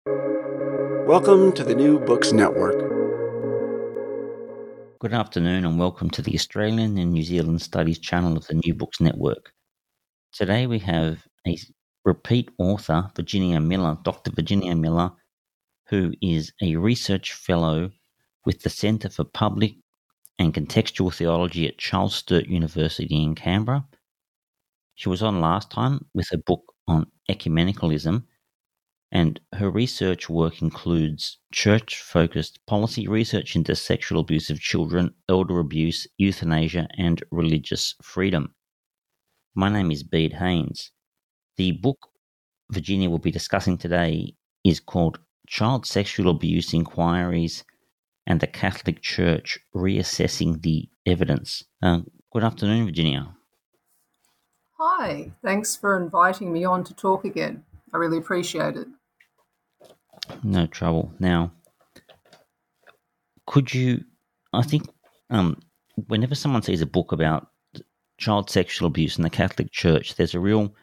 Welcome to the New Books Network. Good afternoon and welcome to the Australian and New Zealand Studies channel of the New Books Network. Today we have a repeat author, Dr. Virginia Miller, who is a research fellow with the Centre for Public and Contextual Theology at Charles Sturt University in Canberra. She was on last time with a book on ecumenicalism, and her research work includes church-focused policy research into sexual abuse of children, elder abuse, euthanasia, and religious freedom. My name is Bede Haynes. The book Virginia will be discussing today is called Child Sexual Abuse Inquiries and the Catholic Church Reassessing the Evidence. Good afternoon, Virginia. Hi, thanks for inviting me on to talk again. I really appreciate it. No trouble. Now, whenever someone sees a book about child sexual abuse in the Catholic Church, there's a real,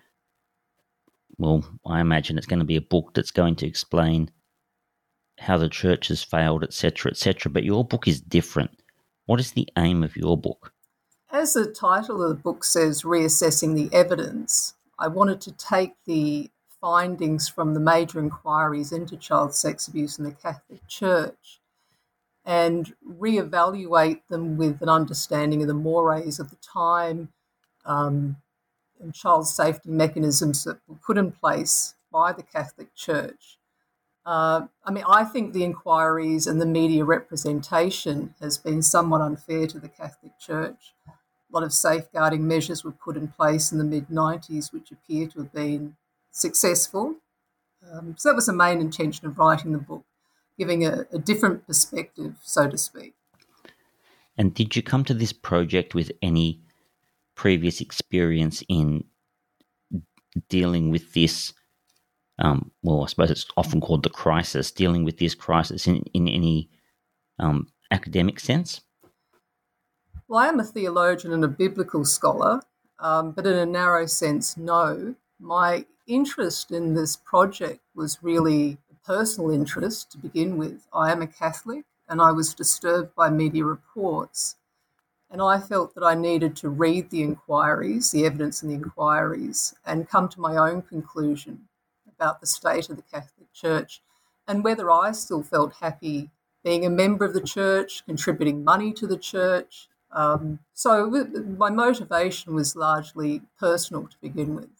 I imagine it's going to be a book that's going to explain how the church has failed, etc., etc. But your book is different. What is the aim of your book? As the title of the book says, Reassessing the Evidence, I wanted to take the findings from the major inquiries into child sex abuse in the Catholic Church and reevaluate them with an understanding of the mores of the time and child safety mechanisms that were put in place by the Catholic Church. I think the inquiries and the media representation has been somewhat unfair to the Catholic Church. A lot of safeguarding measures were put in place in the mid-90s, which appear to have been successful. So that was the main intention of writing the book, giving a different perspective, so to speak. And did you come to this project with any previous experience in dealing with this? I suppose it's often called the crisis, dealing with this crisis in any academic sense? Well, I am a theologian and a biblical scholar, but in a narrow sense, no. My interest in this project was really a personal interest to begin with. I am a Catholic and I was disturbed by media reports. And I felt that I needed to read the inquiries, the evidence in the inquiries, and come to my own conclusion about the state of the Catholic Church and whether I still felt happy being a member of the church, contributing money to the church. So my motivation was largely personal to begin with.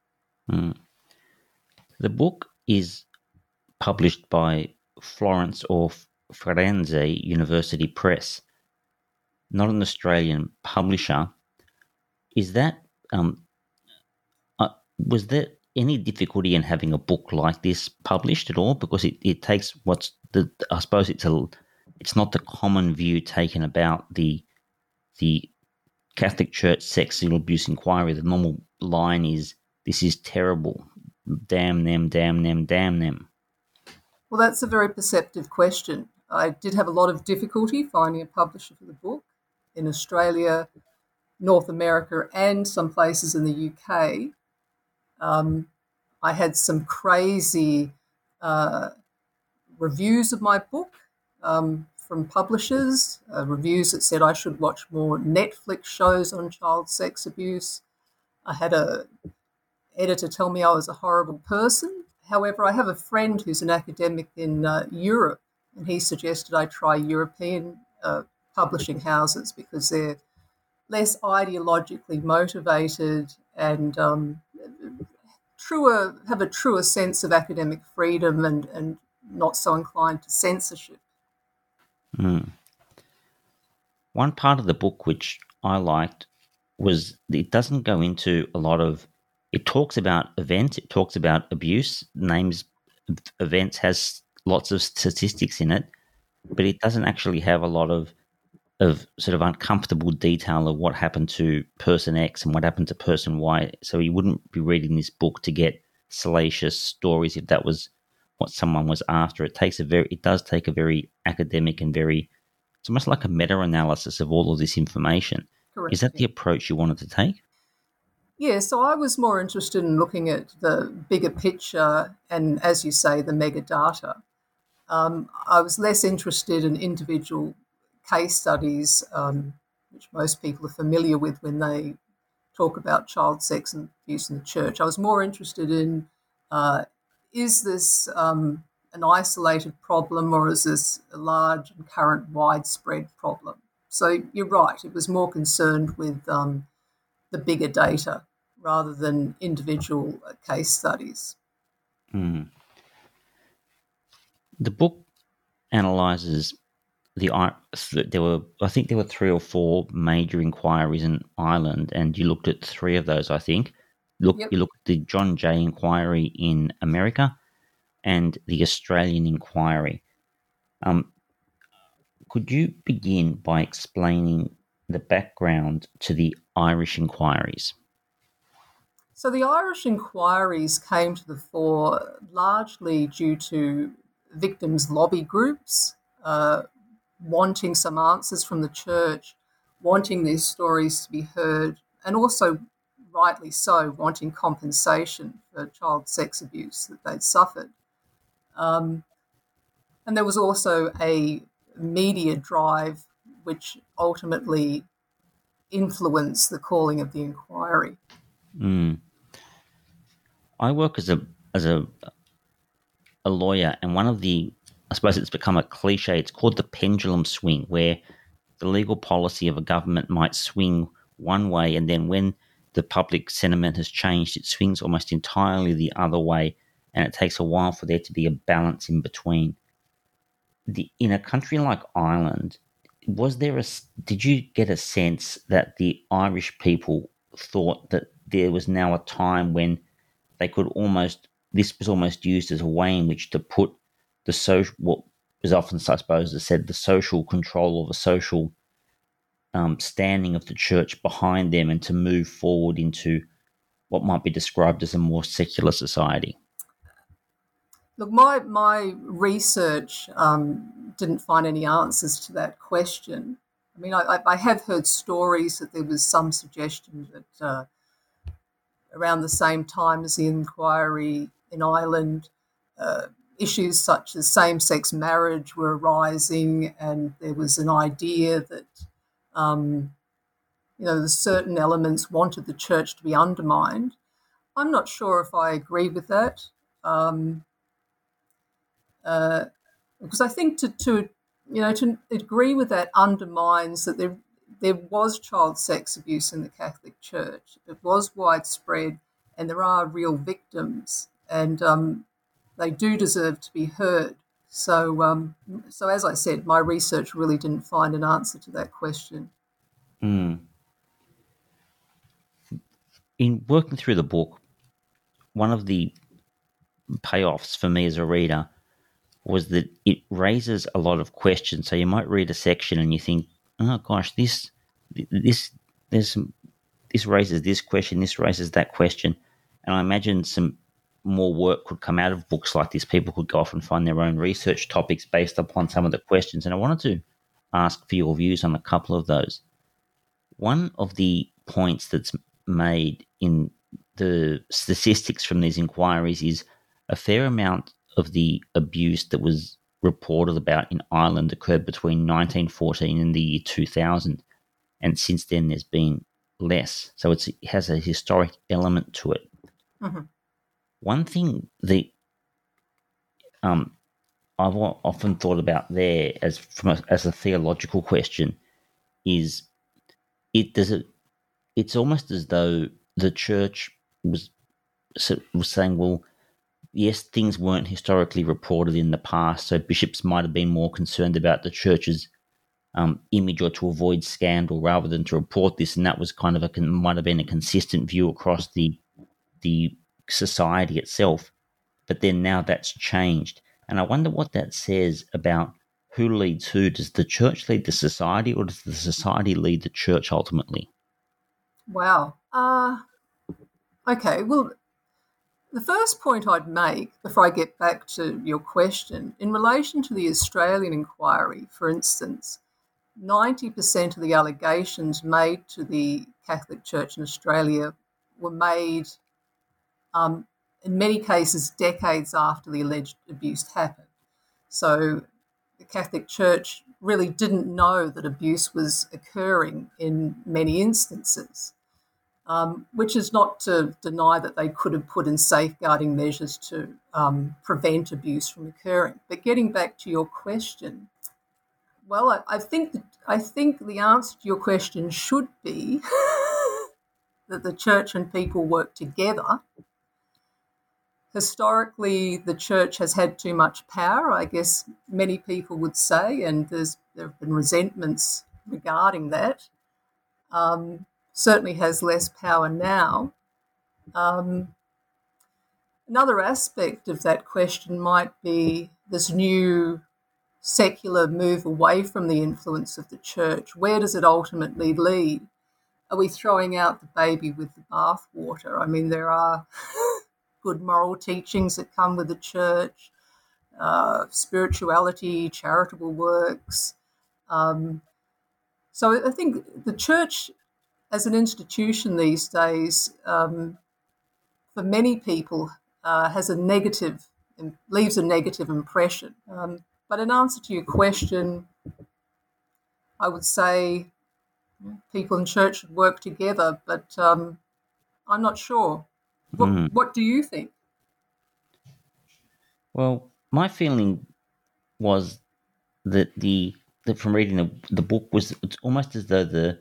The book is published by Florence or Firenze University Press, not an Australian publisher. Is that was there any difficulty in having a book like this published at all? Because it takes I suppose it's not the common view taken about the Catholic Church sexual abuse inquiry. The normal line is, "This is terrible. Damn them, damn them, damn them." Well, that's a very perceptive question. I did have a lot of difficulty finding a publisher for the book in Australia, North America, and some places in the UK. I had some crazy reviews of my book from publishers, reviews that said I should watch more Netflix shows on child sex abuse. I had an editor tell me I was a horrible person. However, I have a friend who's an academic in Europe, and he suggested I try European publishing houses because they're less ideologically motivated and have a truer sense of academic freedom and not so inclined to censorship. One part of the book which I liked was it doesn't go into a lot of. It talks about events. It talks about abuse. Names events, has lots of statistics in it, but it doesn't actually have a lot of sort of uncomfortable detail of what happened to person X and what happened to person Y. So you wouldn't be reading this book to get salacious stories if that was what someone was after. It does take a very academic and it's almost like a meta-analysis of all of this information. Correct. Is that the approach you wanted to take? Yeah, so I was more interested in looking at the bigger picture and, as you say, the mega data. I was less interested in individual case studies, which most people are familiar with when they talk about child sex and abuse in the church. I was more interested in uh, is this an isolated problem, or is this a large and current widespread problem? So you're right, it was more concerned with the bigger data rather than individual case studies. Mm. The book analyzes there were, I think there were 3 or 4 major inquiries in Ireland, and you looked at 3 of those. I think Yep. you looked at the John Jay inquiry in America and the Australian inquiry. Um, could you begin by explaining the background to the Irish inquiries? So the Irish inquiries came to the fore largely due to victims' lobby groups wanting some answers from the church, wanting their stories to be heard, and also, rightly so, wanting compensation for child sex abuse that they'd suffered. Um, and there was also a media drive which ultimately influenced the calling of the inquiry. Mm. I work as a lawyer, and one of the, I suppose it's become a cliche, it's called the pendulum swing, where the legal policy of a government might swing one way, and then when the public sentiment has changed, it swings almost entirely the other way, and it takes a while for there to be a balance in between. In a country like Ireland, did you get a sense that the Irish people thought that there was now a time when they could almost, this was almost used as a way in which to put the social, what is often, I suppose, is said, the social control or the social standing of the church behind them, and to move forward into what might be described as a more secular society? Look, my research didn't find any answers to that question. I mean, I have heard stories that there was some suggestion that around the same time as the inquiry in Ireland, uh, issues such as same sex marriage were arising, and there was an idea that um, the certain elements wanted the church to be undermined. I'm not sure if I agree with that. Um, uh, because I think to agree with that undermines that there was child sex abuse in the Catholic Church. It was widespread, and there are real victims, and they do deserve to be heard. So as I said, my research really didn't find an answer to that question. Mm. In working through the book, one of the payoffs for me as a reader was that it raises a lot of questions. So you might read a section and you think, "Oh gosh, this there's some this raises this question, this raises that question," and I imagine some more work could come out of books like this. People could go off and find their own research topics based upon some of the questions. And I wanted to ask for your views on a couple of those. One of the points that's made in the statistics from these inquiries is a fair amount of the abuse that was reported about in Ireland occurred between 1914 and the year 2000. And since then, there's been less. So it has a historic element to it. Mm-hmm. One thing that um, I've often thought about there as a theological question is it does it it's almost as though the church was was saying, well, yes, things weren't historically reported in the past, so bishops might have been more concerned about the church's image or to avoid scandal rather than to report this, and that was kind of might have been a consistent view across the society itself. But then now that's changed, and I wonder what that says about who leads who. Does the church lead the society, or does the society lead the church ultimately? Wow. Okay. Well, the first point I'd make before I get back to your question, in relation to the Australian inquiry, for instance, 90% of the allegations made to the Catholic Church in Australia were made, in many cases, decades after the alleged abuse happened. So the Catholic Church really didn't know that abuse was occurring in many instances, which is not to deny that they could have put in safeguarding measures to prevent abuse from occurring. But getting back to your question, well, I think the answer to your question should be that the church and people work together. Historically, the church has had too much power, I guess many people would say, and there have been resentments regarding that. Certainly has less power now. Another aspect of that question might be this new secular move away from the influence of the church. Where does it ultimately lead? Are we throwing out the baby with the bathwater? I mean, there are good moral teachings that come with the church, spirituality, charitable works. So I think the church as an institution these days, for many people, leaves a negative impression. But in answer to your question, I would say people in church should work together, but I'm not sure. What do you think? Well, my feeling was that from reading the book was it's almost as though the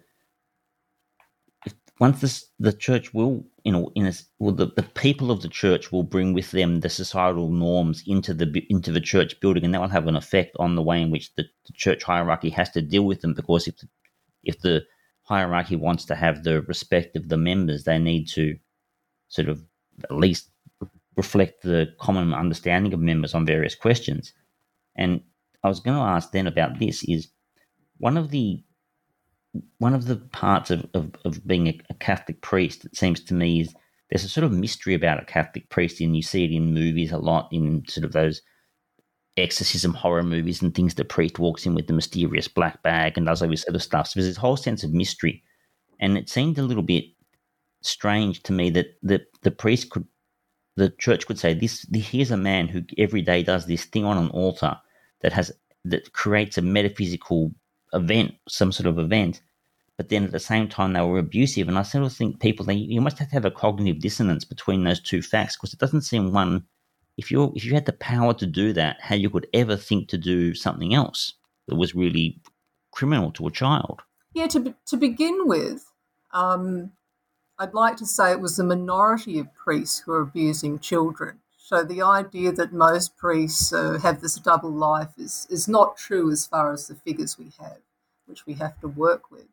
church will, the people of the church will bring with them the societal norms into the church building, and that will have an effect on the way in which the church hierarchy has to deal with them. Because if the hierarchy wants to have the respect of the members, they need to sort of at least reflect the common understanding of members on various questions. And I was going to ask then about this is one of the parts of being a Catholic priest, it seems to me, is there's a sort of mystery about a Catholic priest, and you see it in movies a lot, in sort of those exorcism horror movies and things. The priest walks in with the mysterious black bag and does all this other stuff. So there's this whole sense of mystery. And it seemed a little bit strange to me that the church could say, here's a man who every day does this thing on an altar that creates a metaphysical event, some sort of event, but then at the same time they were abusive. And I sort of think you must have to have a cognitive dissonance between those two facts, because it doesn't seem one. If you had the power to do that, how you could ever think to do something else that was really criminal to a child? Yeah, to begin with, I'd like to say it was the minority of priests who are abusing children. So the idea that most priests have this double life is not true as far as the figures we have, which we have to work with.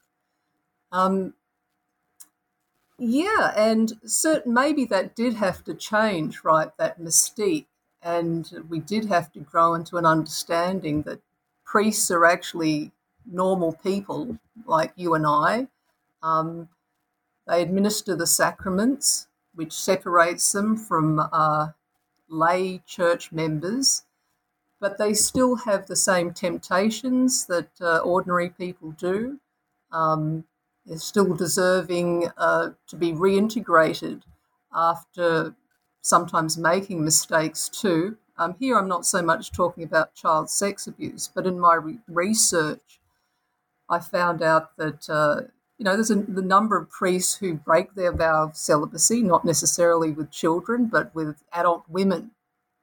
Yeah, and maybe that did have to change, right, that mystique. And we did have to grow into an understanding that priests are actually normal people like you and I. They administer the sacraments, which separates them from lay church members, but they still have the same temptations that ordinary people do. They're still deserving to be reintegrated after sometimes making mistakes too. Here I'm not so much talking about child sex abuse, but in my research I found out that there's the number of priests who break their vow of celibacy, not necessarily with children, but with adult women.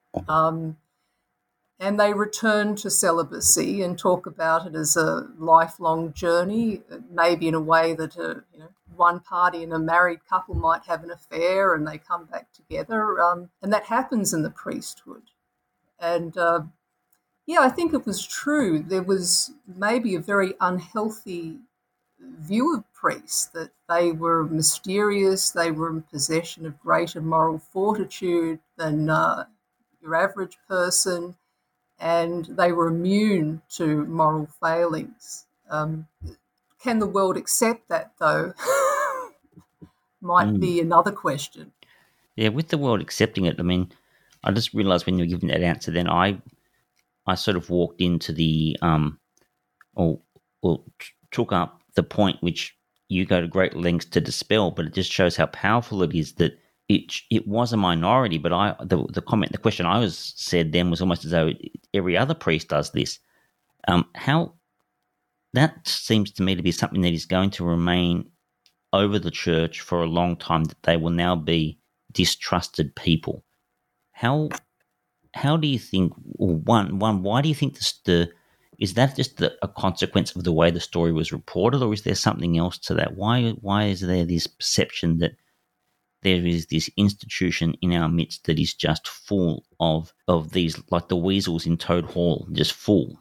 And they return to celibacy and talk about it as a lifelong journey, maybe in a way that one party in a married couple might have an affair and they come back together. And that happens in the priesthood. And I think it was true. There was maybe a very unhealthy view of priests, that they were mysterious, they were in possession of greater moral fortitude than your average person, and they were immune to moral failings. Can the world accept that, though? Might be another question. Yeah, with the world accepting it, I mean, I just realised when you were giving that answer, then I sort of walked into the took up the point which you go to great lengths to dispel, but it just shows how powerful it is that it was a minority. But the question I was said then was almost as though every other priest does this. How that seems to me to be something that is going to remain over the church for a long time, that they will now be distrusted people. How do you think, one, why do you think is that just a consequence of the way the story was reported, or is there something else to that? Why is there this perception that there is this institution in our midst that is just full of these, like the weasels in Toad Hall, just full?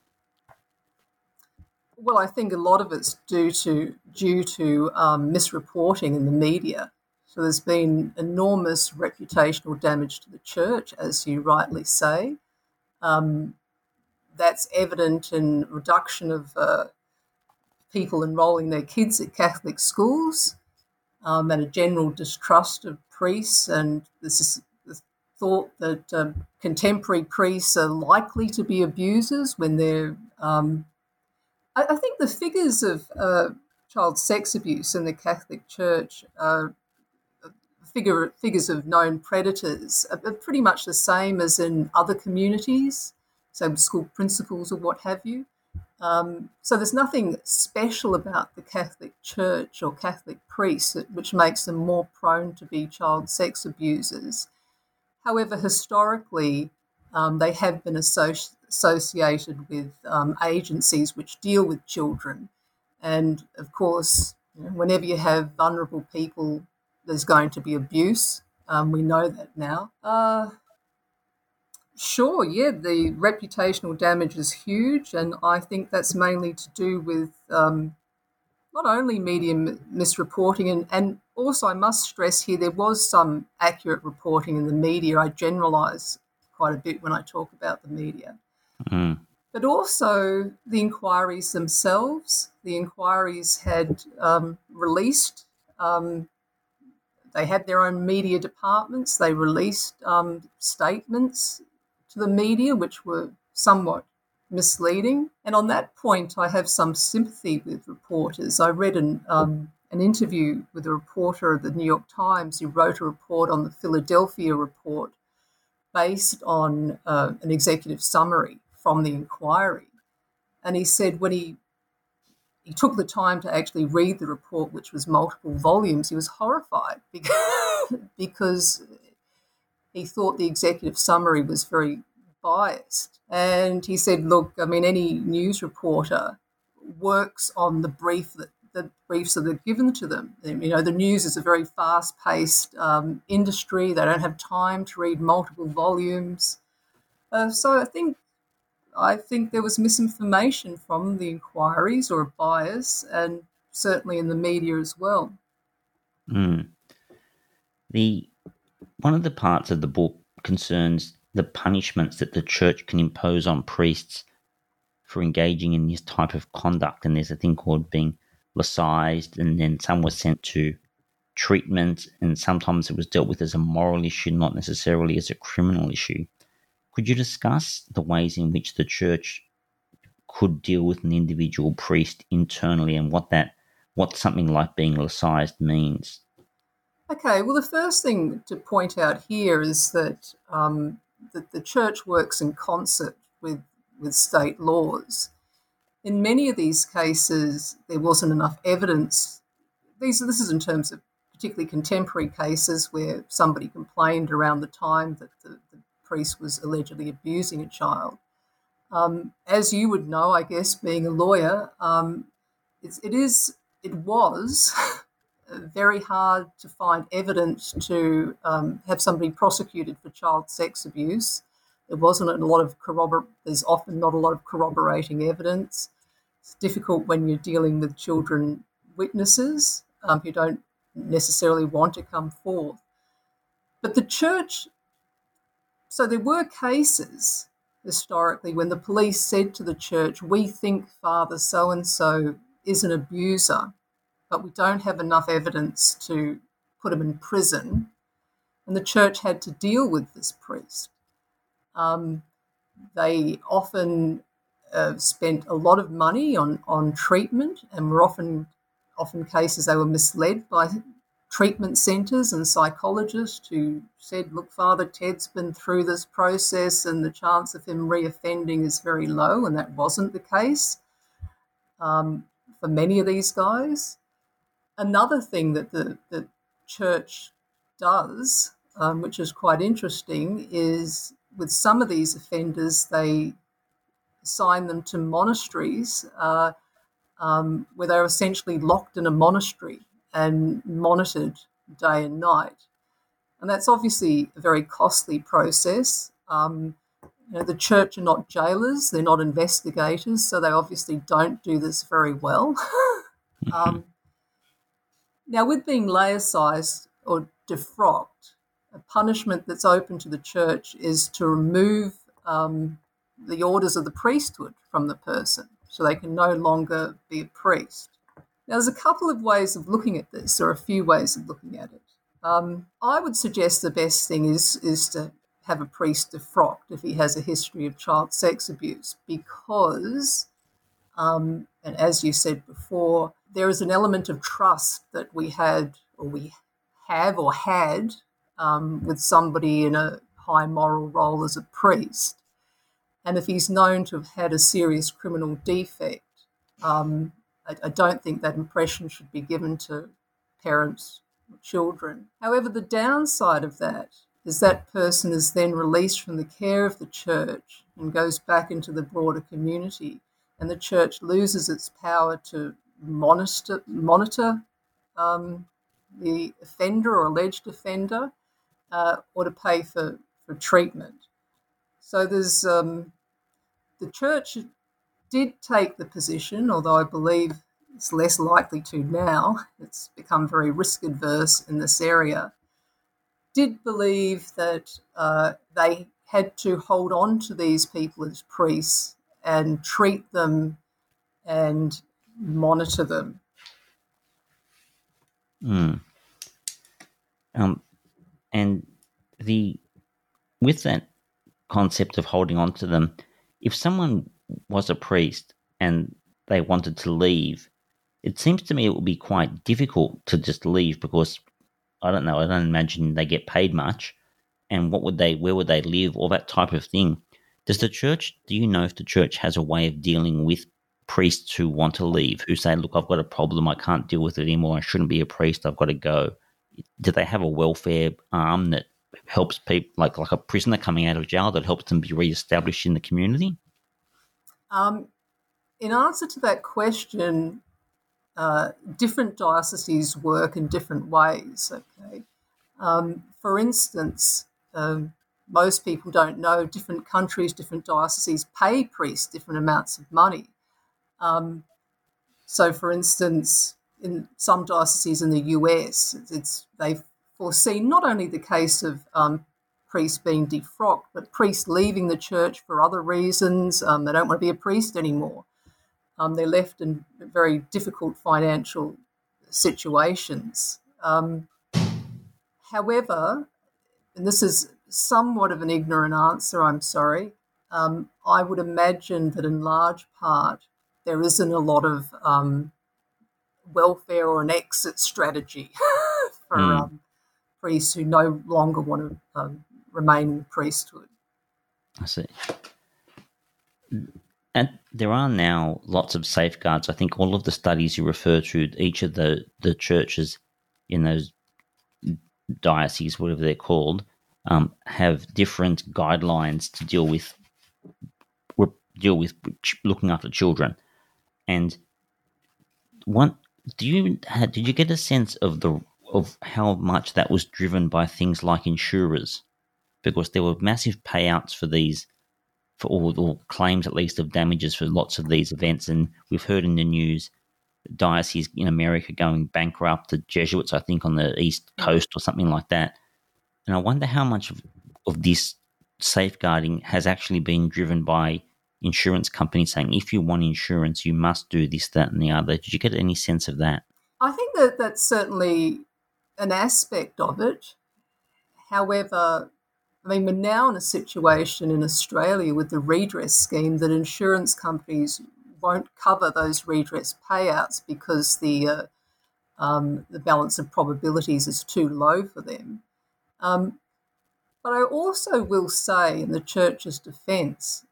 Well, I think a lot of it's due to misreporting in the media. So there's been enormous reputational damage to the church, as you rightly say. That's evident in reduction of people enrolling their kids at Catholic schools, and a general distrust of priests, and this is the thought that contemporary priests are likely to be abusers when they're. I think the figures of child sex abuse in the Catholic Church, figures of known predators, are pretty much the same as in other communities, so school principals or what have you. So there's nothing special about the Catholic Church or Catholic priests which makes them more prone to be child sex abusers. However, historically, they have been associated with agencies which deal with children. And of course, whenever you have vulnerable people, there's going to be abuse. We know that now. Sure, yeah, the reputational damage is huge, and I think that's mainly to do with not only media misreporting, and also I must stress here there was some accurate reporting in the media. I generalise quite a bit when I talk about the media. Mm. But also the inquiries themselves. The inquiries had released, they had their own media departments. They released statements to the media which were somewhat misleading. And on that point, I have some sympathy with reporters. I read an interview with a reporter of the New York Times who wrote a report on the Philadelphia report based on an executive summary from the inquiry. And he said when he took the time to actually read the report, which was multiple volumes, he was horrified because he thought the executive summary was very biased. And he said, look, I mean, any news reporter works on the briefs that are given to them. You know, the news is a very fast-paced industry. They don't have time to read multiple volumes. So I think there was misinformation from the inquiries, or a bias, and certainly in the media as well. Mm. One of the parts of the book concerns the punishments that the church can impose on priests for engaging in this type of conduct. And there's a thing called being laicized, and then some were sent to treatment, and sometimes it was dealt with as a moral issue, not necessarily as a criminal issue. Could you discuss the ways in which the church could deal with an individual priest internally, and what something like being laicized means? Okay, well, the first thing to point out here is that the church works in concert with state laws. In many of these cases, there wasn't enough evidence. This is in terms of particularly contemporary cases where somebody complained around the time that the priest was allegedly abusing a child. As you would know, I guess, being a lawyer, it was very hard to find evidence to have somebody prosecuted for child sex abuse. There's often not a lot of corroborating evidence. It's difficult when you're dealing with children witnesses who don't necessarily want to come forth. But the church, so there were cases historically when the police said to the church, we think Father so-and-so is an abuser, but we don't have enough evidence to put him in prison. And the church had to deal with this priest. They often spent a lot of money on treatment, and were often often cases they were misled by treatment centres and psychologists who said, look, Father Ted's been through this process and the chance of him reoffending is very low, and that wasn't the case for many of these guys. Another thing that the church does, which is quite interesting, is with some of these offenders, they assign them to monasteries where they're essentially locked in a monastery and monitored day and night. And that's obviously a very costly process. The church are not jailers, they're not investigators, so they obviously don't do this very well. Now, with being laicized or defrocked, a punishment that's open to the church is to remove the orders of the priesthood from the person, so they can no longer be a priest. Now, there's a couple of ways of looking at this, or a few ways of looking at it. I would suggest the best thing is to have a priest defrocked if he has a history of child sex abuse, because, and as you said before, there is an element of trust that we had with somebody in a high moral role as a priest. And if he's known to have had a serious criminal defect, I don't think that impression should be given to parents or children. However, the downside of that is that person is then released from the care of the church and goes back into the broader community, and the church loses its power to monitor the offender or alleged offender, or to pay for treatment. So there's the church did take the position, although I believe it's less likely to now. It's become very risk adverse in this area. Did believe that they had to hold on to these people as priests and treat them and monitor them. And with that concept of holding on to them, if someone was a priest and they wanted to leave, it seems to me it would be quite difficult to just leave, because I don't imagine they get paid much, and where would they live, all that type of thing. Do you know if the church has a way of dealing with priests who want to leave, who say, look, I've got a problem, I can't deal with it anymore, I shouldn't be a priest, I've got to go? Do they have a welfare arm that helps people, like a prisoner coming out of jail, that helps them be re-established in the community? In answer to that question, different dioceses work in different ways. Okay, for instance, most people don't know different countries, different dioceses pay priests different amounts of money. So, for instance, in some dioceses in the US, they've foreseen not only the case of priests being defrocked, but priests leaving the church for other reasons. They don't want to be a priest anymore. They're left in very difficult financial situations. However, and this is somewhat of an ignorant answer, I'm sorry, I would imagine that in large part there isn't a lot of welfare or an exit strategy for priests who no longer want to remain in the priesthood. I see. And there are now lots of safeguards. I think all of the studies you refer to, each of the churches in those dioceses, whatever they're called, have different guidelines to deal with looking after children. And did you get a sense of how much that was driven by things like insurers? Because there were massive payouts for all claims, at least, of damages for lots of these events. And we've heard in the news dioceses in America going bankrupt, the Jesuits, I think, on the East Coast or something like that. And I wonder how much of this safeguarding has actually been driven by insurance companies saying, if you want insurance, you must do this, that, and the other. Did you get any sense of that? I think that that's certainly an aspect of it. However, I mean, we're now in a situation in Australia with the redress scheme that insurance companies won't cover those redress payouts because the the balance of probabilities is too low for them. But I also will say, in the church's defence,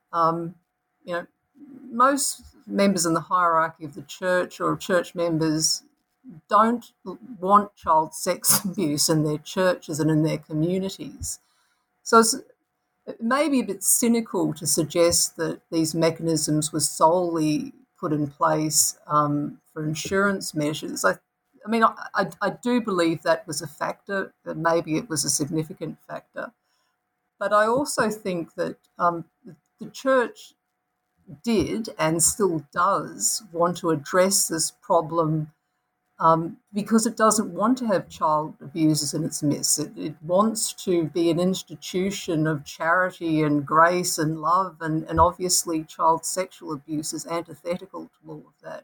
most members in the hierarchy of the church or church members don't want child sex abuse in their churches and in their communities. So it may be a bit cynical to suggest that these mechanisms were solely put in place for insurance measures. I do believe that was a factor, that maybe it was a significant factor. But I also think that the church did and still does want to address this problem because it doesn't want to have child abusers in its midst. It wants to be an institution of charity and grace and love, and obviously child sexual abuse is antithetical to all of that.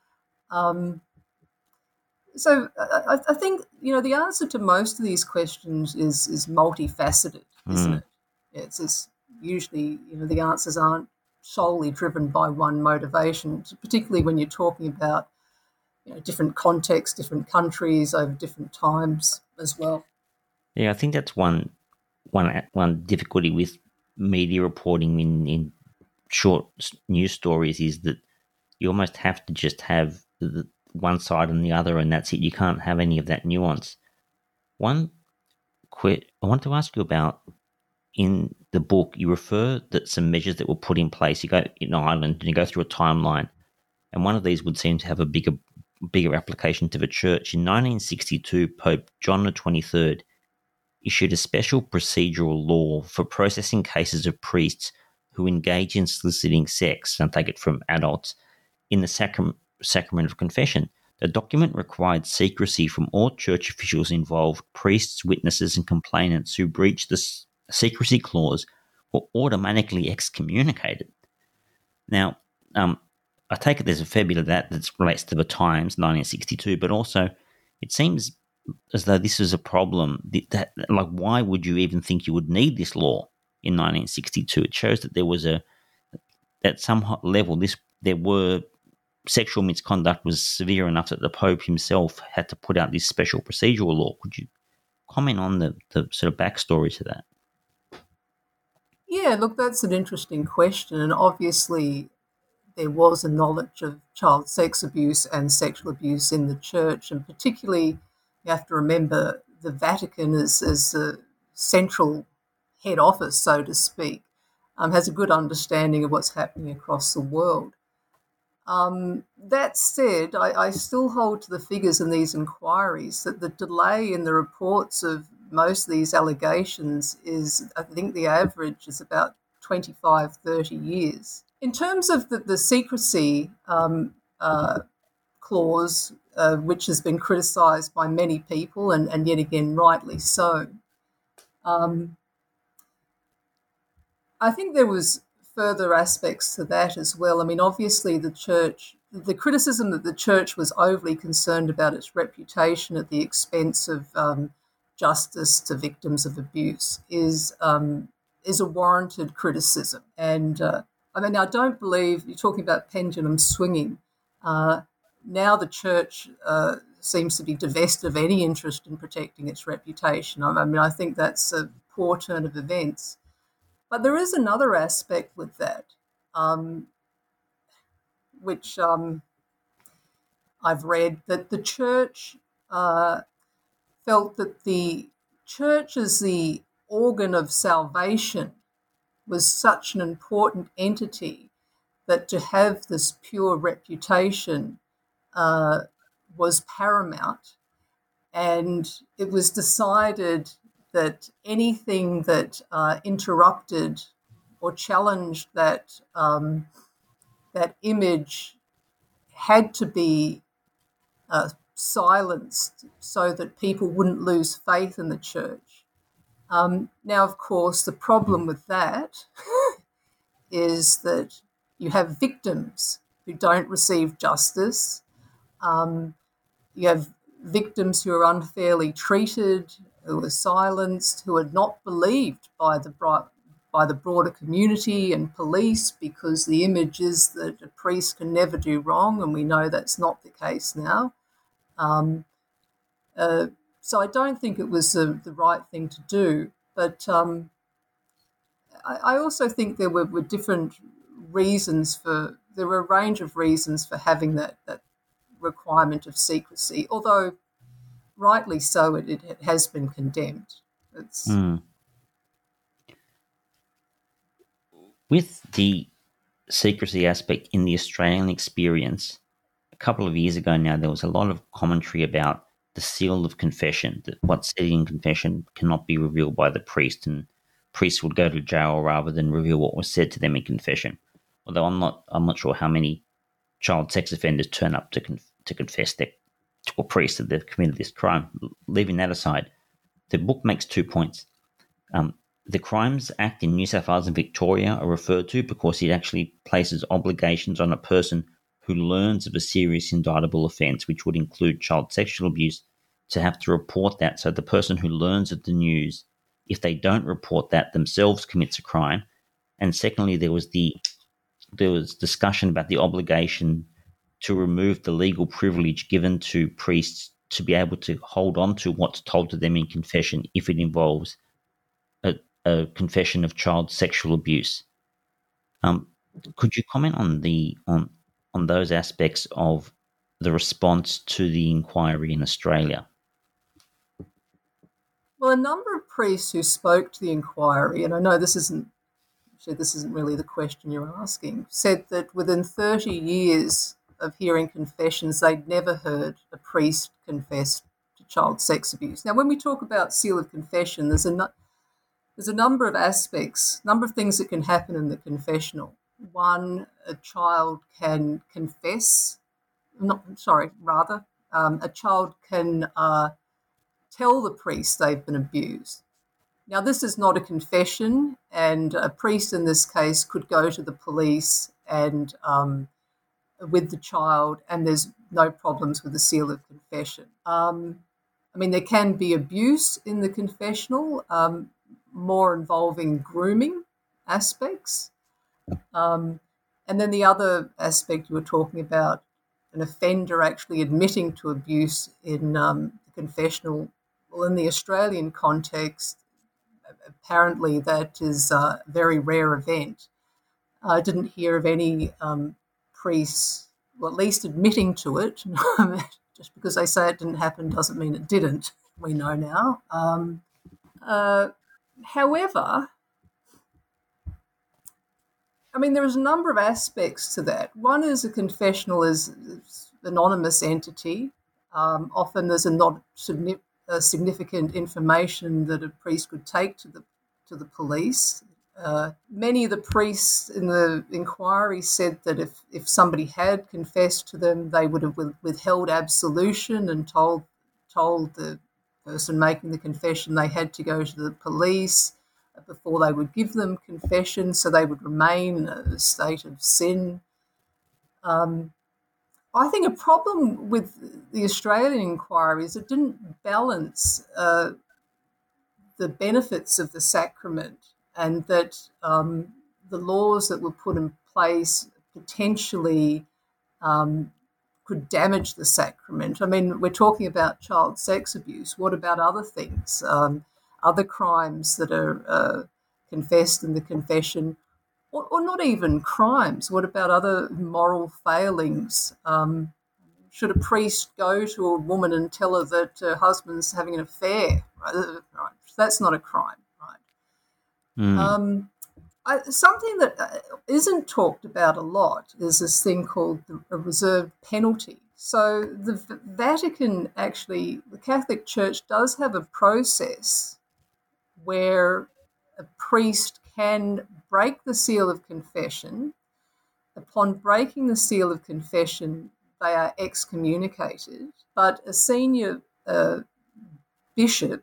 So I think, the answer to most of these questions is multifaceted, isn't it? It's usually, the answers aren't solely driven by one motivation, particularly when you're talking about different contexts, different countries over different times as well. Yeah, I think that's one difficulty with media reporting in short news stories is that you almost have to just have the one side and the other, and that's it. You can't have any of that nuance. I want to ask you about, in the book, you refer that some measures that were put in place. You go in Ireland and you go through a timeline, and one of these would seem to have a bigger application to the church. In 1962, Pope John the 23rd issued a special procedural law for processing cases of priests who engage in soliciting sex, and take it from adults, in the sacrament of confession. The document required secrecy from all church officials involved. Priests, witnesses, and complainants who breached the secrecy clause were automatically excommunicated. Now, I take it there's a fair bit of that relates to the times, 1962, but also it seems as though this is a problem. Like, why would you even think you would need this law in 1962? It shows that there was at some level, there were sexual misconduct was severe enough that the Pope himself had to put out this special procedural law. Could you comment on the sort of backstory to that? Yeah, look, that's an interesting question, and obviously there was a knowledge of child sex abuse and sexual abuse in the church, and particularly you have to remember the Vatican as the central head office, so to speak, has a good understanding of what's happening across the world. That said, I still hold to the figures in these inquiries that the delay in the reports of most of these allegations is, I think the average is about 25, 30 years. In terms of the secrecy clause, which has been criticised by many people, and yet again rightly so, I think there was further aspects to that as well. I mean, obviously the criticism that the church was overly concerned about its reputation at the expense of justice to victims of abuse is a warranted criticism. And I don't believe, you're talking about pendulum swinging. Now the church seems to be divested of any interest in protecting its reputation. I think that's a poor turn of events. But there is another aspect with that, which I've read, that the church felt that the church as the organ of salvation was such an important entity that to have this pure reputation was paramount. And it was decided that anything that interrupted or challenged that image had to be silenced so that people wouldn't lose faith in the church. Now, of course, the problem with that is that you have victims who don't receive justice. You have victims who are unfairly treated, who are silenced, who are not believed by the broader community and police, because the image is that a priest can never do wrong, and we know that's not the case now. So I don't think it was the right thing to do. But I also think there were different reasons there were a range of reasons for having that requirement of secrecy, although rightly so, it has been condemned. It's With the secrecy aspect in the Australian experience, a couple of years ago now, there was a lot of commentary about the seal of confession, that what's said in confession cannot be revealed by the priest, and priests would go to jail rather than reveal what was said to them in confession. Although I'm not sure how many child sex offenders turn up to confess to a priest that they've committed this crime. Leaving that aside, the book makes 2 points. The Crimes Act in New South Wales and Victoria are referred to because it actually places obligations on a person who learns of a serious indictable offence, which would include child sexual abuse, to have to report that. So the person who learns of the news, if they don't report that, themselves commits a crime. And secondly, there was discussion about the obligation to remove the legal privilege given to priests to be able to hold on to what's told to them in confession if it involves a confession of child sexual abuse. Could you comment on those aspects of the response to the inquiry in Australia? Well, a number of priests who spoke to the inquiry, and I know this isn't really the question you're asking, said that within 30 years of hearing confessions, they'd never heard a priest confess to child sex abuse. Now, when we talk about seal of confession, there's a number of aspects, number of things that can happen in the confessional. One, a child can confess, a child can tell the priest they've been abused. Now, this is not a confession, and a priest in this case could go to the police and with the child, and there's no problems with the seal of confession. There can be abuse in the confessional, more involving grooming aspects. And then the other aspect you were talking about, an offender actually admitting to abuse in the confessional. Well, in the Australian context, apparently that is a very rare event. I didn't hear of any priests, well, at least admitting to it. Just because they say it didn't happen doesn't mean it didn't, we know now. However, there's a number of aspects to that. One is a confessional is an anonymous entity. Often there's not significant information that a priest could take to the police. Many of the priests in the inquiry said that if somebody had confessed to them, they would have withheld absolution and told the person making the confession they had to go to the police before they would give them confession, so they would remain in a state of sin. I think a problem with the Australian inquiry is it didn't balance the benefits of the sacrament, and that the laws that were put in place potentially could damage the sacrament. We're talking about child sex abuse. What about other things, other crimes that are confessed in the confession, or not even crimes? What about other moral failings? Should a priest go to a woman and tell her that her husband's having an affair? Right? That's not a crime, right? Something that isn't talked about a lot is this thing called a reserved penalty. So the Vatican, actually, the Catholic Church does have a process where a priest can break the seal of confession. Upon breaking the seal of confession, they are excommunicated. But a senior bishop,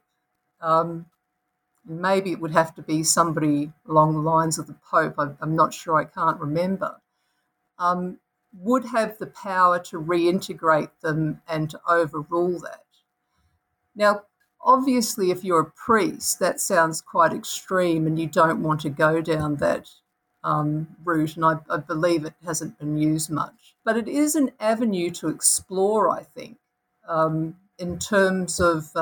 maybe it would have to be somebody along the lines of the Pope, I'm not sure, I can't remember, would have the power to reintegrate them and to overrule that. Now, obviously, if you're a priest, that sounds quite extreme and you don't want to go down that route, and I believe it hasn't been used much. But it is an avenue to explore, I think. in terms of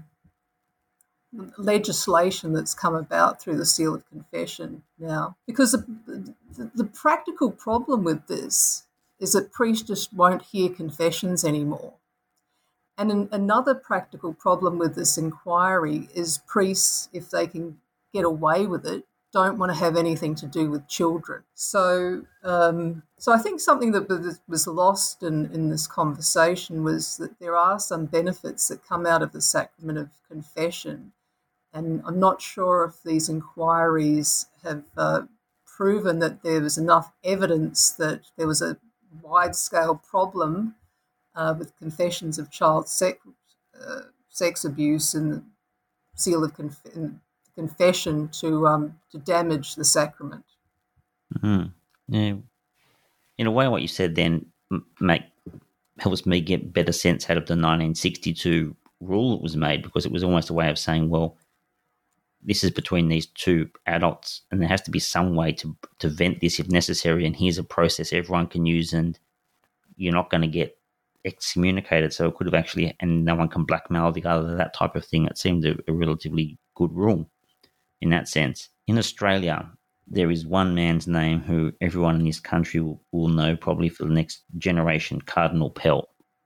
legislation that's come about through the Seal of Confession now. Because the practical problem with this is that priests just won't hear confessions anymore. And another practical problem with this inquiry is priests, if they can get away with it, don't want to have anything to do with children. So I think something that was lost in this conversation was that there are some benefits that come out of the sacrament of confession. And I'm not sure if these inquiries have proven that there was enough evidence that there was a wide-scale problem with confessions of child sex abuse and the seal of confession to damage the sacrament. Mm. Yeah. In a way, what you said then helps me get better sense out of the 1962 rule that was made, because it was almost a way of saying, well, this is between these two adults, and there has to be some way to vent this if necessary, and here's a process everyone can use, and you're not going to get excommunicated. So it could have actually, and no one can blackmail the other, that type of thing. It seemed a relatively good rule in that sense. In Australia, there is one man's name who everyone in this country will know probably for the next generation, Cardinal Pell.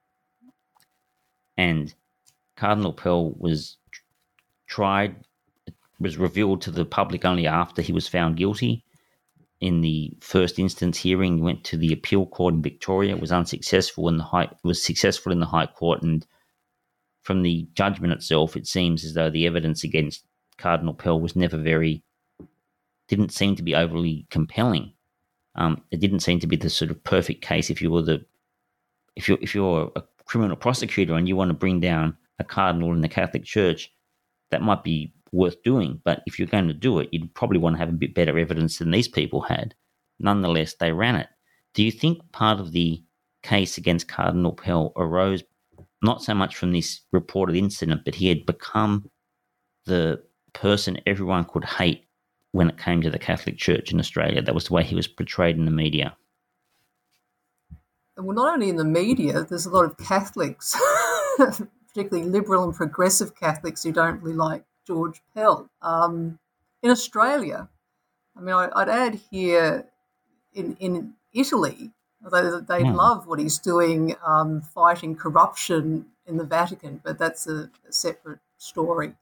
And Cardinal Pell was revealed to the public only after he was found guilty. In the first instance hearing, he went to the appeal court in Victoria. It was unsuccessful in successful in the High Court, and from the judgment itself, it seems as though the evidence against Cardinal Pell was didn't seem to be overly compelling. It didn't seem to be the sort of perfect case. If you're a criminal prosecutor and you want to bring down a cardinal in the Catholic Church, that might be worth doing. But if you're going to do it, you'd probably want to have a bit better evidence than these people had. Nonetheless, they ran it. Do you think part of the case against Cardinal Pell arose not so much from this reported incident, but he had become the person everyone could hate when it came to the Catholic Church in Australia? That was the way he was portrayed in the media. Well, not only in the media, there's a lot of Catholics, particularly liberal and progressive Catholics, who don't really like George Pell. In Australia, I mean, I'd add here in Italy, although they love what he's doing fighting corruption in the Vatican, but that's a separate story.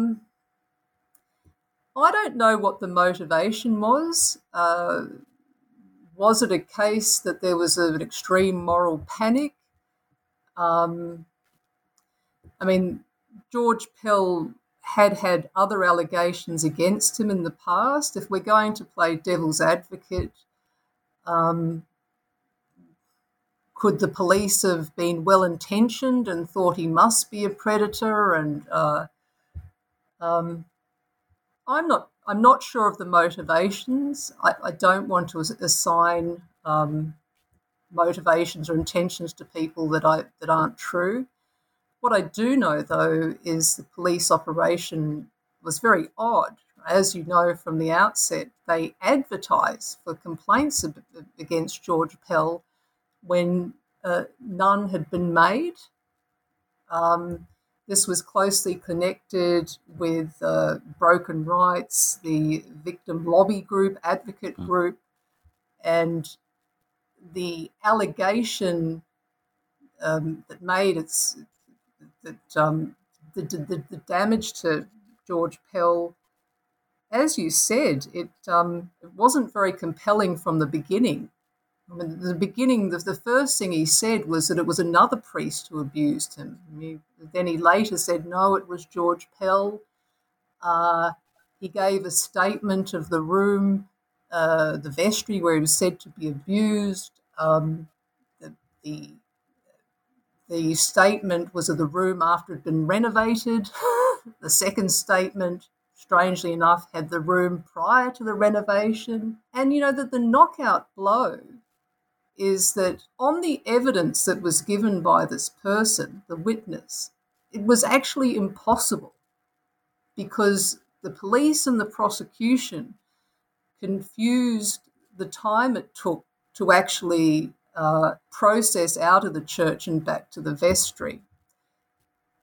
I don't know what the motivation was. Was it a case that there was an extreme moral panic? I mean, George Pell had other allegations against him in the past. If we're going to play devil's advocate, could the police have been well-intentioned and thought he must be a predator? And I'm not sure of the motivations. I don't want to assign motivations or intentions to people that aren't true. What I do know, though, is the police operation was very odd. As you know from the outset, they advertised for complaints against George Pell when none had been made. This was closely connected with Broken Rights, the victim lobby group, advocate group, and the allegation that made the damage to George Pell, as you said, it wasn't very compelling from the beginning. I mean, the first thing he said was that it was another priest who abused him. Then he later said, no, it was George Pell. He gave a statement of the room, the vestry where he was said to be abused. The statement was of the room after it had been renovated. The second statement, strangely enough, had the room prior to the renovation. And, that the knockout blow is that on the evidence that was given by this person, the witness, it was actually impossible because the police and the prosecution confused the time it took to actually process out of the church and back to the vestry.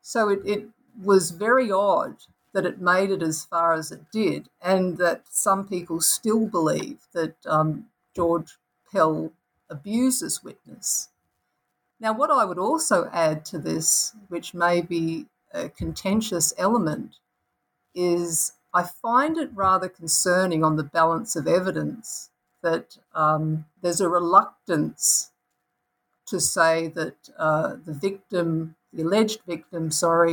So it was very odd that it made it as far as it did, and that some people still believe that George Pell abused this witness. Now, what I would also add to this, which may be a contentious element, is I find it rather concerning on the balance of evidence that there's a reluctance to say that the alleged victim,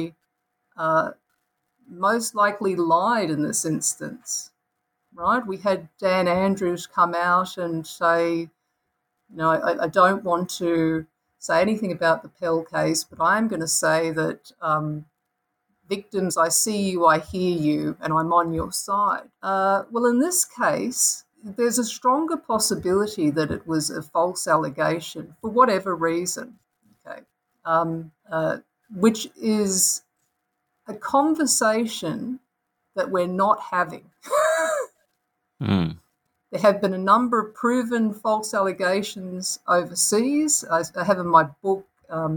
most likely lied in this instance, right? We had Dan Andrews come out and say, I don't want to say anything about the Pell case, but I'm going to say that victims, I see you, I hear you, and I'm on your side. Well, in this case, there's a stronger possibility that it was a false allegation for whatever reason, okay, which is a conversation that we're not having. Mm. There have been a number of proven false allegations overseas. I have in my book a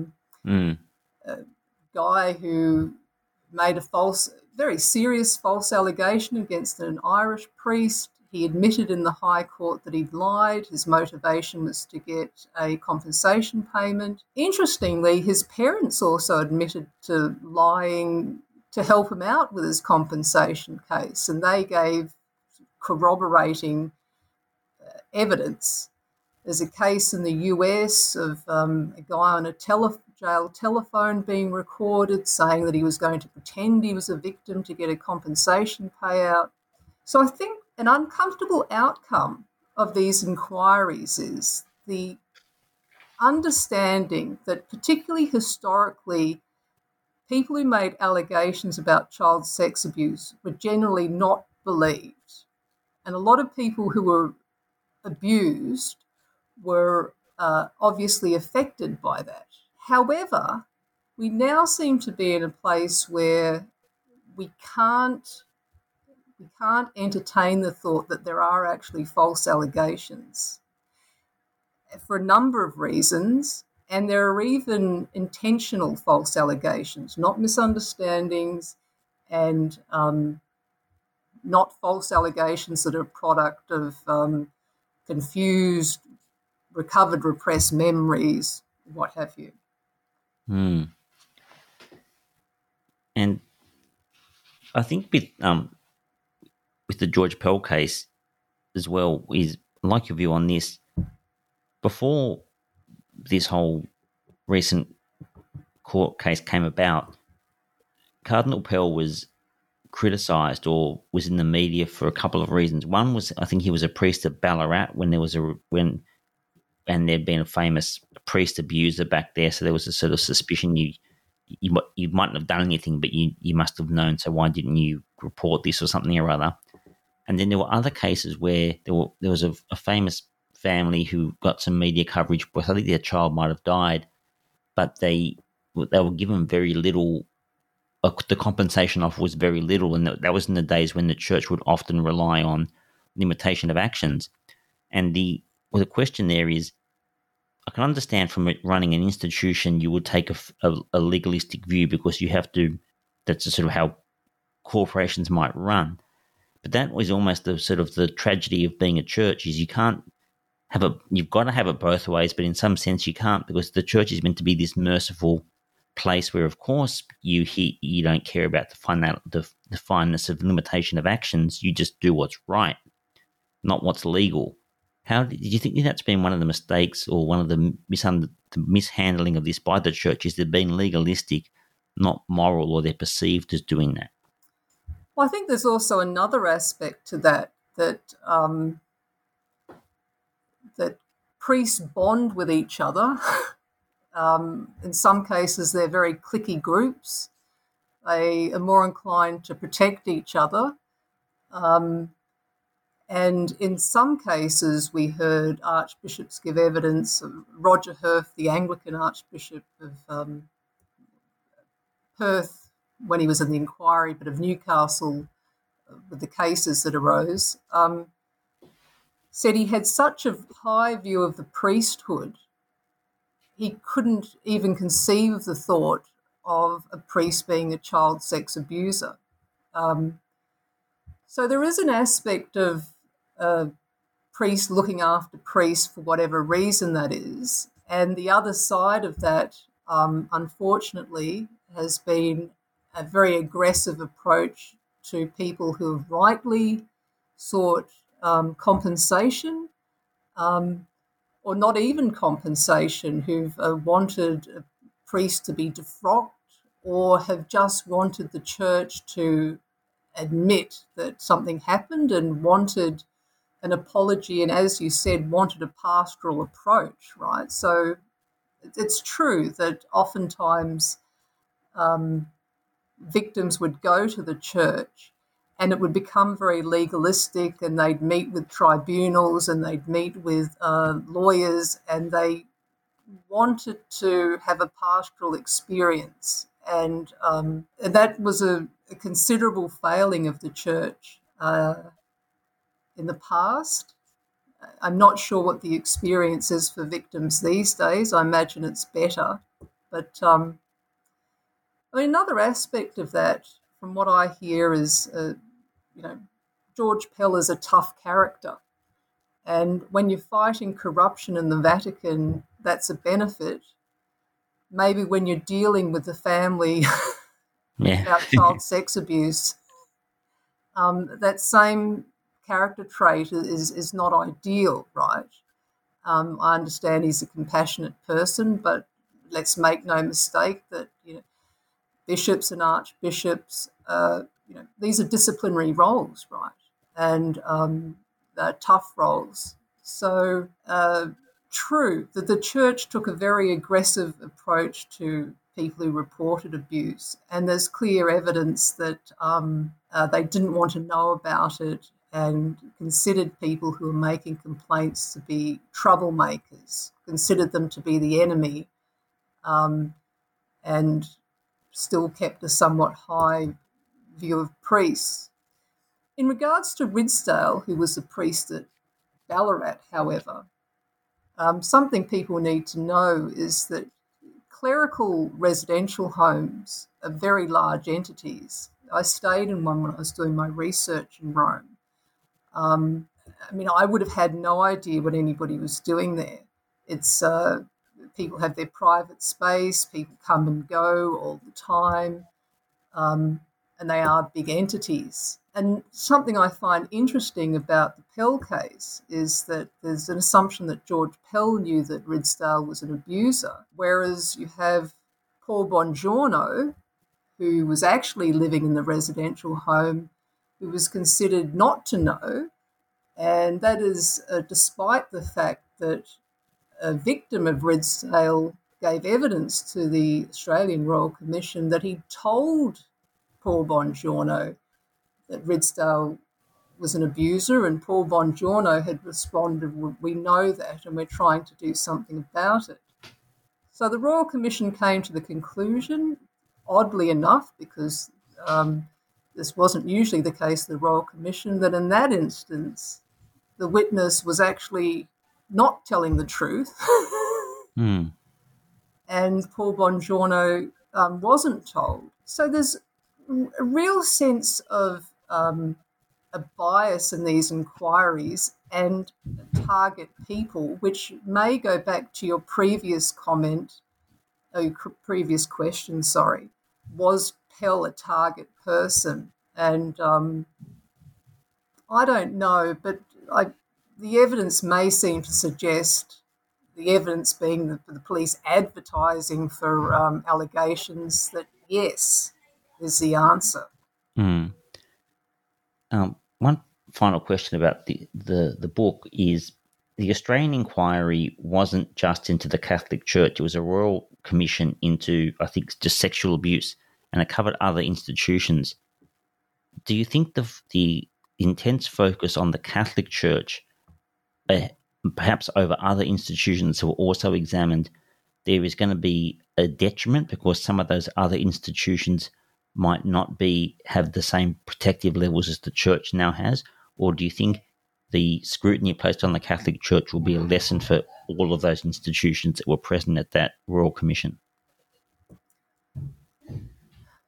guy who made a very serious false allegation against an Irish priest. He admitted in the High Court that he'd lied. His motivation was to get a compensation payment. Interestingly, his parents also admitted to lying to help him out with his compensation case, and they gave corroborating evidence. There's a case in the US of a guy on a jail telephone being recorded saying that he was going to pretend he was a victim to get a compensation payout. So I think an uncomfortable outcome of these inquiries is the understanding that, particularly historically, people who made allegations about child sex abuse were generally not believed. And a lot of people who were abused were obviously affected by that. However, we now seem to be in a place where we can't entertain the thought that there are actually false allegations for a number of reasons, and there are even intentional false allegations, not misunderstandings, and not false allegations that are a product of confused, recovered, repressed memories, what have you. Mm. And I think with the George Pell case as well, is I like your view on this. Before this whole recent court case came about, Cardinal Pell was criticised or was in the media for a couple of reasons. One was, I think he was a priest at Ballarat and there'd been a famous priest abuser back there, so there was a sort of suspicion you mightn't have done anything, but you must have known, so why didn't you report this or something or other? And then there were other cases where there was a famous family who got some media coverage because I think their child might have died, but they were given very little. The compensation offer was very little, and that was in the days when the church would often rely on limitation of actions. And the question there is, I can understand from running an institution you would take a legalistic view because you have to. That's sort of how corporations might run. But that was almost the sort of the tragedy of being a church is you've got to have it both ways, but in some sense you can't, because the church is meant to be this merciful place where, of course, you don't care about the fineness of limitation of actions. You just do what's right, not what's legal. How did you think that's been one of the mistakes or one of the mishandling of this by the church? Is they've been legalistic, not moral, or they're perceived as doing that? Well, I think there's also another aspect to that priests bond with each other. In some cases, they're very cliquey groups. They are more inclined to protect each other. And in some cases, we heard archbishops give evidence. Roger Herf, the Anglican Archbishop of Perth, when he was in the inquiry, but of Newcastle, with the cases that arose, said he had such a high view of the priesthood, he couldn't even conceive of the thought of a priest being a child sex abuser. So there is an aspect of priests looking after priests for whatever reason that is. And the other side of that, unfortunately, has been a very aggressive approach to people who have rightly sought compensation, or not even compensation, who've wanted a priest to be defrocked, or have just wanted the church to admit that something happened and wanted an apology, and as you said, wanted a pastoral approach, right? So it's true that oftentimes victims would go to the church and it would become very legalistic, and they'd meet with tribunals and they'd meet with lawyers, and they wanted to have a pastoral experience. And that was a considerable failing of the church in the past. I'm not sure what the experience is for victims these days. I imagine it's better. But another aspect of that, from what I hear, is, George Pell is a tough character. And when you're fighting corruption in the Vatican, that's a benefit. Maybe when you're dealing with the family about child sex abuse, that same character trait is not ideal, right? I understand he's a compassionate person, but let's make no mistake that bishops and archbishops, these are disciplinary roles, right? And they're tough roles. So true that the church took a very aggressive approach to people who reported abuse, and there's clear evidence that they didn't want to know about it and considered people who were making complaints to be troublemakers, considered them to be the enemy, and still kept a somewhat high view of priests. In regards to Ridsdale, who was a priest at Ballarat, however, something people need to know is that clerical residential homes are very large entities. I stayed in one when I was doing my research in Rome. I would have had no idea what anybody was doing there. It's people have their private space, people come and go all the time, and they are big entities. And something I find interesting about the Pell case is that there's an assumption that George Pell knew that Ridsdale was an abuser, whereas you have Paul Bongiorno, who was actually living in the residential home, who was considered not to know, and that is despite the fact that a victim of Ridsdale gave evidence to the Australian Royal Commission that he told Paul Bongiorno that Ridsdale was an abuser, and Paul Bongiorno had responded, "We know that and we're trying to do something about it." So the Royal Commission came to the conclusion, oddly enough, because this wasn't usually the case of the Royal Commission, that in that instance the witness was actually not telling the truth. And Paul Bongiorno wasn't told. So there's a real sense of a bias in these inquiries and target people, which may go back to your previous comment, previous question, sorry. Was Pell a target person? And I don't know, but the evidence may seem to suggest, the evidence being the police advertising for allegations, that yes is the answer. One final question about the book is, the Australian inquiry wasn't just into the Catholic Church. It was a royal commission into, I think, just sexual abuse, and it covered other institutions. Do you think the intense focus on the Catholic Church, perhaps over other institutions who were also examined, there is going to be a detriment because some of those other institutions might not have the same protective levels as the Church now has? Or do you think the scrutiny placed on the Catholic Church will be a lesson for all of those institutions that were present at that Royal Commission?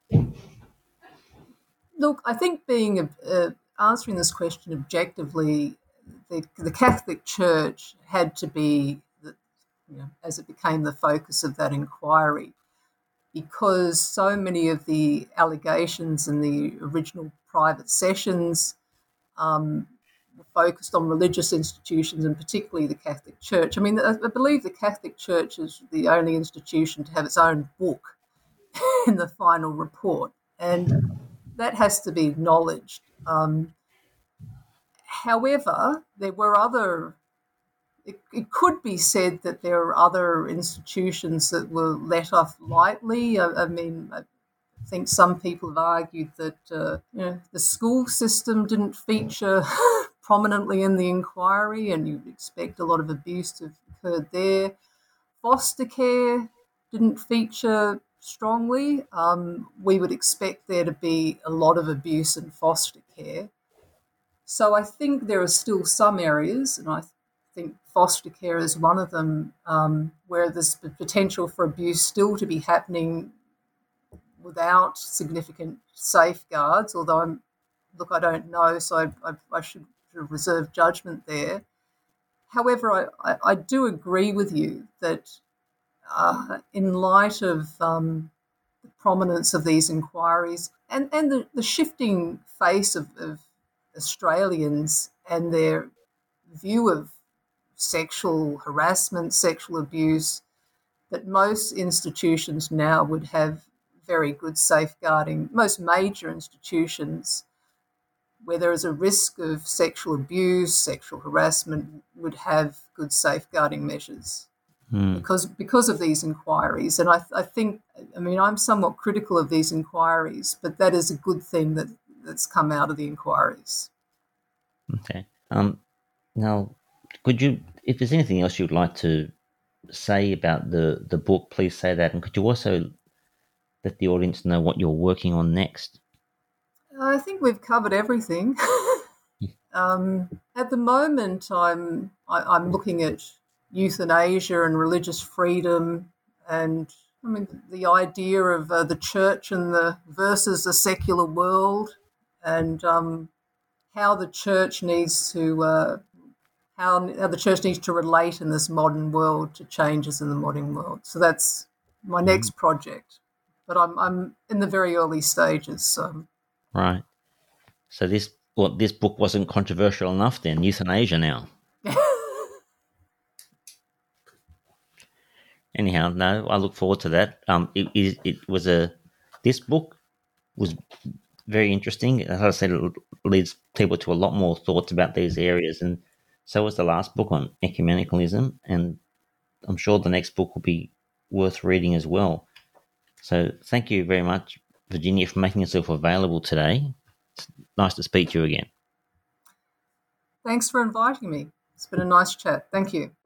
Look, I think answering this question objectively, the Catholic Church had to be, as it became the focus of that inquiry, because so many of the allegations in the original private sessions were focused on religious institutions and particularly the Catholic Church. I mean, I believe the Catholic Church is the only institution to have its own book in the final report, and that has to be acknowledged. However, there were other. It could be said that there are other institutions that were let off lightly. I mean, I think some people have argued that the school system didn't feature prominently in the inquiry, and you'd expect a lot of abuse to have occurred there. Foster care didn't feature strongly. We would expect there to be a lot of abuse in foster care. So I think there are still some areas, and I think foster care is one of them, where there's the potential for abuse still to be happening without significant safeguards, although I don't know, so I should reserve judgment there. However, I do agree with you that in light of the prominence of these inquiries and the shifting face of Australians and their view of sexual harassment, sexual abuse, that most institutions now would have very good safeguarding. Most major institutions where there is a risk of sexual abuse, sexual harassment, would have good safeguarding measures because of these inquiries. And I think, I mean, I'm somewhat critical of these inquiries, but that is a good thing that's come out of the inquiries. Okay. Now, could you, if there's anything else you'd like to say about the book, please say that. And could you also let the audience know what you're working on next? I think we've covered everything. At the moment, I'm looking at euthanasia and religious freedom, and I mean the idea of the church and versus the secular world, and how the church needs to how the church needs to relate in this modern world to changes in the modern world. So that's my next project, but I'm in the very early stages. So. Right. So this book wasn't controversial enough then, euthanasia now. Anyhow, no, I look forward to that. This book was very interesting. As I said, it leads people to a lot more thoughts about these areas, and so was the last book on ecumenicalism, and I'm sure the next book will be worth reading as well. So thank you very much, Virginia, for making yourself available today. It's nice to speak to you again. Thanks for inviting me. It's been a nice chat. Thank you.